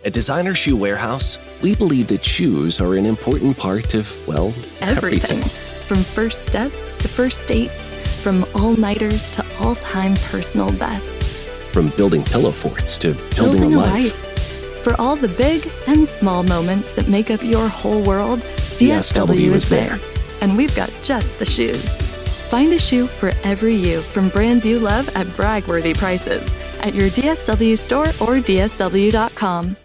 At Designer Shoe Warehouse, we believe that shoes are an important part of, well, everything. From first steps to first dates, from all-nighters to all-time personal bests. From building pillow forts to building a life. For all the big and small moments that make up your whole world, DSW is there. And we've got just the shoes. Find a shoe for every you from brands you love at brag-worthy prices at your DSW store or DSW.com.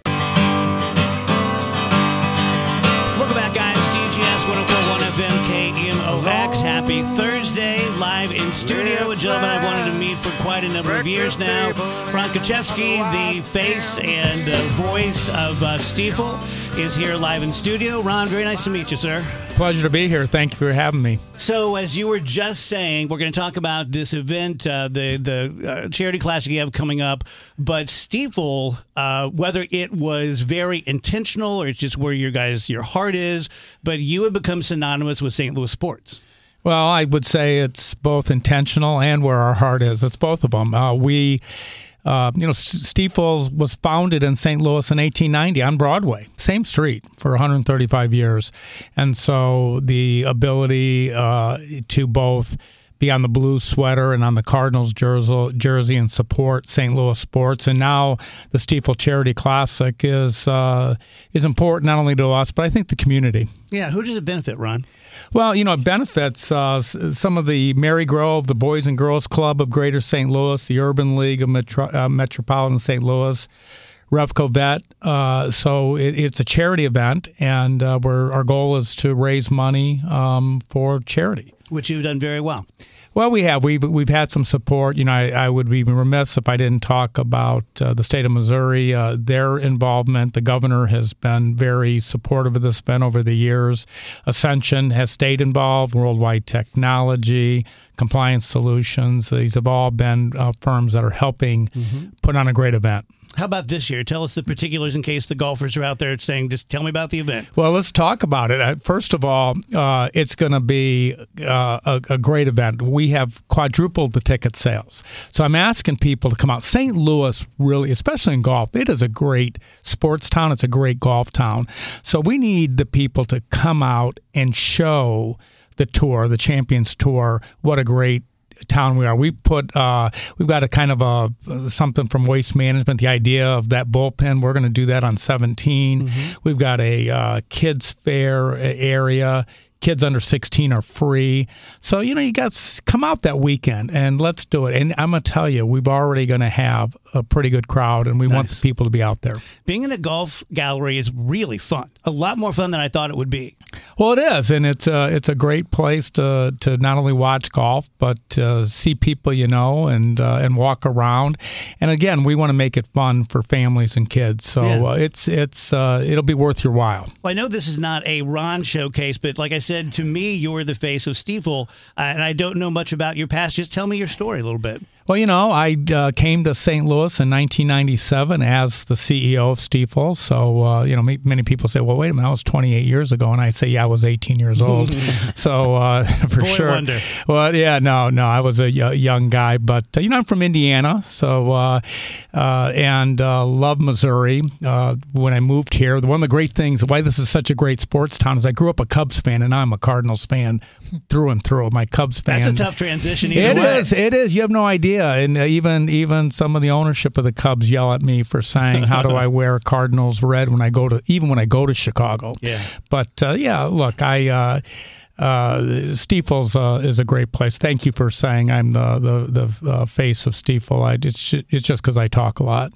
Welcome back, guys. DGS 104.1 FM KMOX. Happy Thursday, live in studio. A gentleman I've wanted to meet for quite a number of years now. Ron Kruszewski, the face and voice of Stiefel, is here live in studio. Ron, very nice to meet you, sir. Pleasure to be here. Thank you for having me. So, as you were just saying, we're going to talk about this event, the charity classic you have coming up. But Stiefel, whether it was very intentional or it's just where your heart is, but you have become synonymous with St. Louis sports. Well, I would say it's both intentional and where our heart is. It's both of them. Stiefel was founded in St. Louis in 1890 on Broadway, same street, for 135 years. And so the ability to both be on the Blues sweater and on the Cardinals jersey and support St. Louis sports. And now the Stiefel Charity Classic is important not only to us, but I think the community. Yeah, who does it benefit, Ron? Well, it benefits some of the Mary Grove, the Boys and Girls Club of Greater St. Louis, the Urban League of Metropolitan St. Louis, Revco Vet. So it's a charity event, and our goal is to raise money for charity. Which you've done very well. Well, we have. We've had some support. I would be remiss if I didn't talk about the state of Missouri, their involvement. The governor has been very supportive of this event over the years. Ascension has stayed involved, Worldwide Technology, Compliance Solutions. These have all been firms that are helping put on a great event. How about this year? Tell us the particulars in case the golfers are out there saying, just tell me about the event. Well, let's talk about it. First of all, it's going to be a great event. We have quadrupled the ticket sales. So I'm asking people to come out. St. Louis, really, especially in golf, it is a great sports town. It's a great golf town. So we need the people to come out and show the tour, the Champions Tour, what a great town we are. We've got a kind of something from Waste Management, the idea of that bullpen. We're going to do that on 17. We've got a kids fair area. Kids under 16 are free. So, you got to come out that weekend and let's do it. And I'm going to tell you, we're already going to have a pretty good crowd, and we want the people to be out there. Being in a golf gallery is really fun. A lot more fun than I thought it would be. Well, it is, and it's a great place to not only watch golf, but see people and walk around. And again, we want to make it fun for families and kids. So it'll be worth your while. Well, I know this is not a Ron showcase, but like I said, to me, you're the face of Stiefel, and I don't know much about your past. Just tell me your story a little bit. Well, I came to St. Louis in 1997 as the CEO of Stiefel. So, many people say, well, wait a minute, that was 28 years ago. And I say, yeah, I was 18 years old. So, for Boy sure. Wonder. Well, yeah, no, I was a young guy. But, I'm from Indiana. So, and love Missouri. When I moved here, one of the great things, why this is such a great sports town, is I grew up a Cubs fan, and I'm a Cardinals fan through and through. My Cubs fan. That's a tough transition either way. It is. You have no idea. And even some of the ownership of the Cubs yell at me for saying, how do I wear Cardinals red when I go to Chicago? Yeah. But look, Stiefel's is a great place. Thank you for saying I'm the face of Stiefel. It's just because I talk a lot.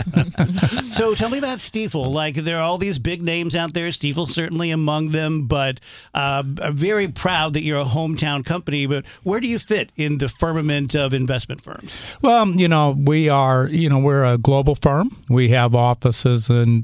So tell me about Stiefel. Like, there are all these big names out there. Stiefel certainly among them, but I'm very proud that you're a hometown company. But where do you fit in the firmament of investment firms? Well, we're a global firm. We have offices in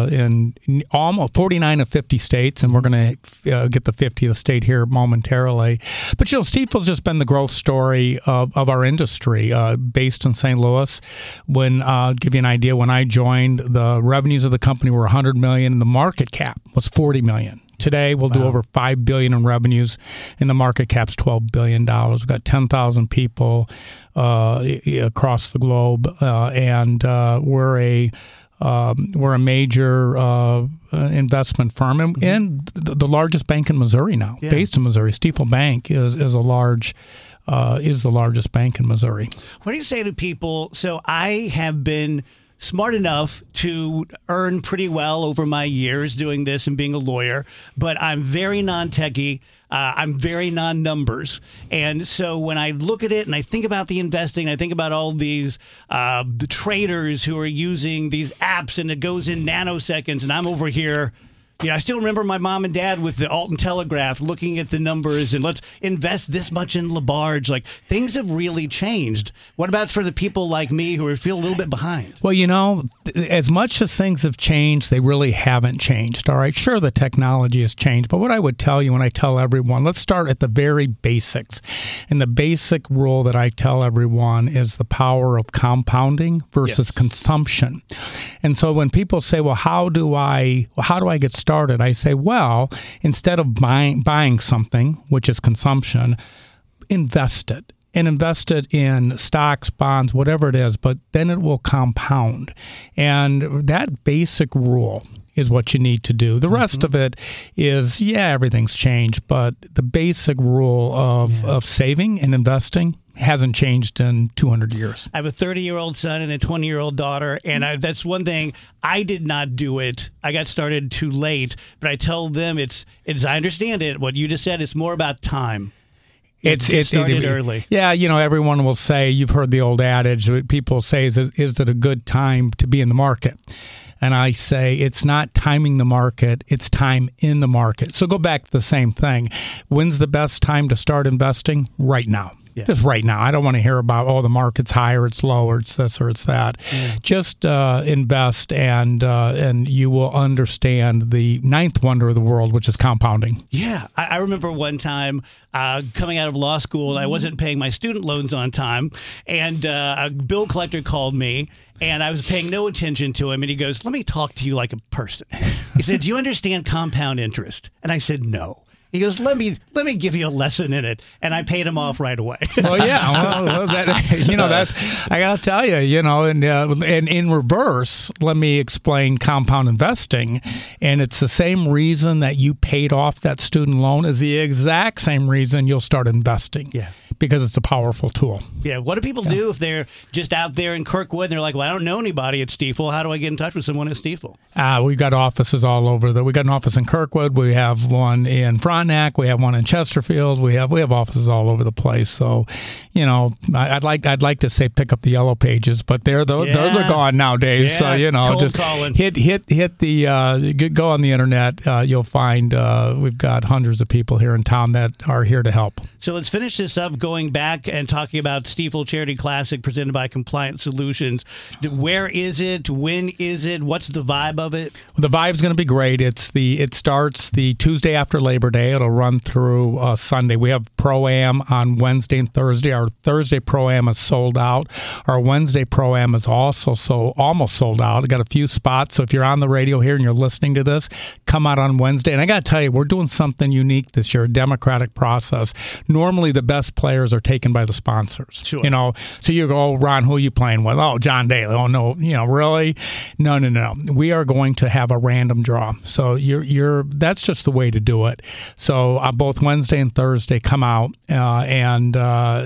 almost 49 of 50 states, and we're going to get the 50th state here momentarily. But Stiefel's just been the growth story of our industry, based in St. Louis. Give you an idea, when I joined, the revenues of the company were $100 million, and the market cap was $40 million. Today, we'll do over $5 billion in revenues, and the market cap's $12 billion. We've got 10,000 people across the globe, and we're a We're a major investment firm and the largest bank in Missouri now, based in Missouri. Stifel Bank is the largest bank in Missouri. What do you say to people? So I have been smart enough to earn pretty well over my years doing this and being a lawyer, but I'm very non-techie. I'm very non-numbers. And so when I look at it and I think about the investing, I think about all these the traders who are using these apps and it goes in nanoseconds and I'm over here. I still remember my mom and dad with the Alton Telegraph looking at the numbers and let's invest this much in Labarge. Like, things have really changed. What about for the people like me who feel a little bit behind? Well, as much as things have changed, they really haven't changed. All right. Sure, the technology has changed. But what I would tell you when I tell everyone, let's start at the very basics. And the basic rule that I tell everyone is the power of compounding versus consumption. And so when people say, well, how do I get started? I say, well, instead of buying something, which is consumption, invest it. And invest it in stocks, bonds, whatever it is, but then it will compound. And that basic rule is what you need to do. The rest of it is, everything's changed, but the basic rule of saving and investing hasn't changed in 200 years. I have a 30-year-old son and a 20-year-old daughter, and that's one thing. I did not do it. I got started too late, but I tell them it's I understand it. What you just said, it's more about time. It's started early. Yeah, everyone will say, you've heard the old adage, people say, is it a good time to be in the market? And I say, it's not timing the market, it's time in the market. So go back to the same thing. When's the best time to start investing? Right now. Yeah. Just right now. I don't want to hear about, the market's high or it's low or it's this or it's that. Yeah. Just invest and you will understand the ninth wonder of the world, which is compounding. Yeah. I remember one time coming out of law school and I wasn't paying my student loans on time. And a bill collector called me and I was paying no attention to him. And he goes, let me talk to you like a person. He said, do you understand compound interest? And I said, no. He goes, let me give you a lesson in it, and I paid him off right away. Well, yeah, that I got to tell you, and in reverse, let me explain compound investing, and it's the same reason that you paid off that student loan is the exact same reason you'll start investing. Yeah. Because it's a powerful tool. Yeah. What do people do if they're just out there in Kirkwood and they're like, well, I don't know anybody at Stifel. How do I get in touch with someone at Stifel? We've got offices all over. We got an office in Kirkwood. We have one in Frontenac. We have one in Chesterfield. We have offices all over the place. So, I'd like to say pick up the yellow pages, but those are gone nowadays. Yeah. So Cold just calling. hit the go on the internet. You'll find we've got hundreds of people here in town that are here to help. So let's finish this up. Going back and talking about Stifel Charity Classic presented by Compliant Solutions. Where is it? When is it? What's the vibe of it? The vibe's going to be great. It starts the Tuesday after Labor Day. It'll run through Sunday. We have Pro-Am on Wednesday and Thursday. Our Thursday Pro-Am is sold out. Our Wednesday Pro-Am is also almost sold out. We've got a few spots. So if you're on the radio here and you're listening to this, come out on Wednesday. And I got to tell you, we're doing something unique this year, a democratic process. Normally the best players are taken by the sponsors. Sure. So you go, Ron, who are you playing with? Oh, John Daly. Oh, no, really? No. We are going to have a random draw. So that's just the way to do it. So both Wednesday and Thursday come out and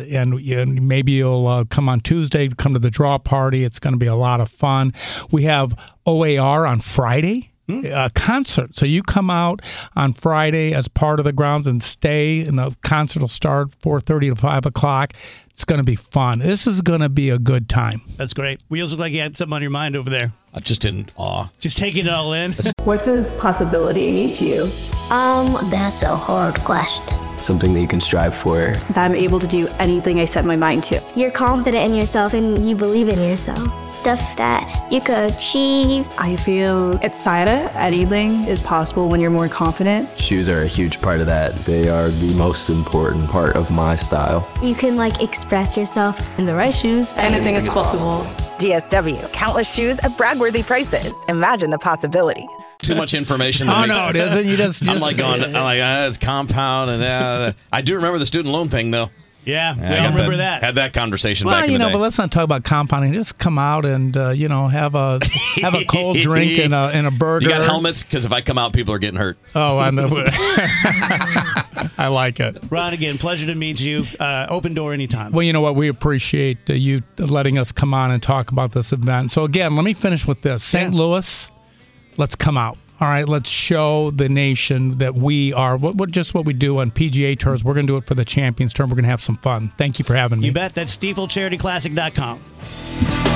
maybe you'll come on Tuesday, come to the draw party. It's going to be a lot of fun. We have OAR on Friday. A concert. So you come out on Friday as part of the grounds and stay, and the concert will start 4:30 to 5 o'clock. It's going to be fun. This is going to be a good time. That's great. Wheels look like you had something on your mind over there. I'm just in awe. Just taking it all in. What does possibility mean to you? That's a hard question. Something that you can strive for. That I'm able to do anything I set my mind to. You're confident in yourself and you believe in yourself. Stuff that you could achieve. I feel excited. Anything is possible when you're more confident. Shoes are a huge part of that. They are the most important part of my style. You can express yourself. In the right shoes, anything is possible. DSW, countless shoes at brag-worthy prices. Imagine the possibilities. Too much information. No, it isn't. You just I'm like, it's compound, and I do remember the student loan thing though. Yeah, we all remember that. Had that conversation Well, back in the day. but let's not talk about compounding. Just come out and have a cold drink and a burger. You got helmets? Because if I come out, people are getting hurt. Oh, I know. I like it. Ron, again, pleasure to meet you. Open door anytime. Well, you know what? We appreciate you letting us come on and talk about this event. So again, let me finish with this. St. Louis, let's come out. All right, let's show the nation that we are just what we do on PGA Tours. We're going to do it for the Champions Tour. We're going to have some fun. Thank you for having me. You bet. That's StiefelCharityClassic.com.